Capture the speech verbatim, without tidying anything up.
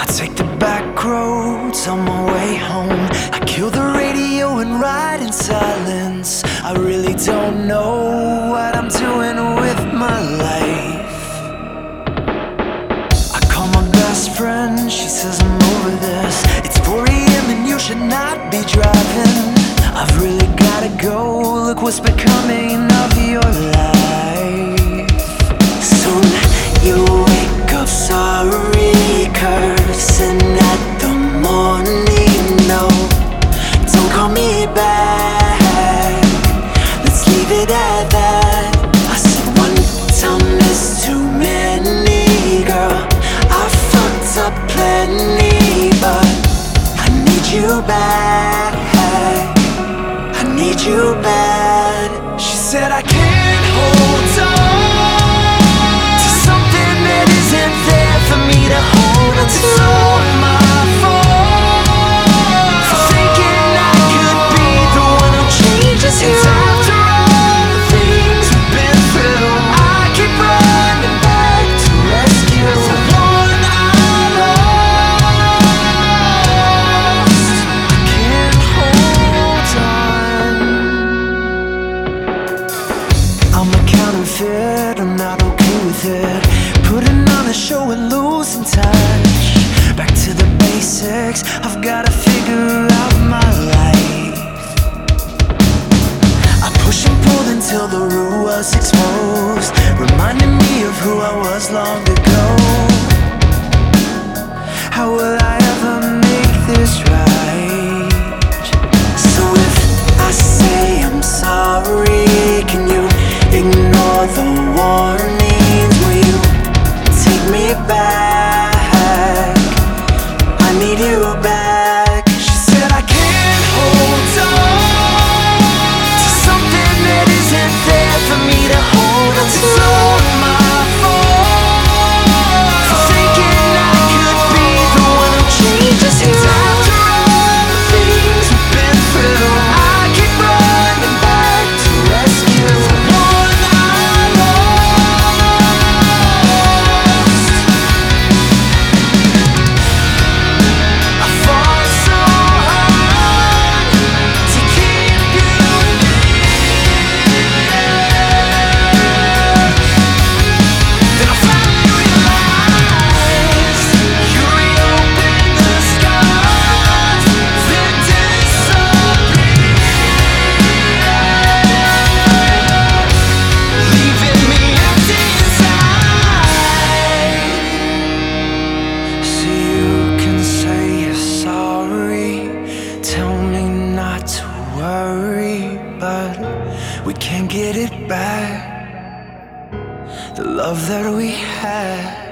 take the back roads on my way home. I kill the radio and ride in silence. I really don't know what I'm doing with my life. I call my best friend, she says I'm over this. It's four A M and you should not be driving. I've really gotta go, look what's becoming of your life. Soon you wake up sorry, cursing at the morning. No, don't call me back, let's leave it at that. I said one time is too many, girl, I fucked up plenty, but I need you back, I need you bad. She said I can't hold on to something that isn't there for me to hold on to. It's all my fault for thinking I could be the one who changes you. After all the things we've been through, I keep running back to rescue the one I lost. I can't hold on. I'm a counterfeit, I'm not okay with it. Putting on a show and losing touch. Back to the basics, I've gotta figure out my life. I push and pulled until the root was exposed, reminding me of who I was long ago. How will I ever make this right? So if I say I'm sorry, can you ignore the warnings? Will you take me back? I need you back. She said I can't hold on to something that isn't there for me to hold on to. It's all my fault for thinking I could be the one who changes you. After all the things we've been through, I keep running back to rescue the one I lost. I fought so hard to keep you near. Then I finally realized you reopened the scars that disappeared, leaving me empty inside. So you can say you're sorry, tell me not to worry, but we can't get it back, the love that we had.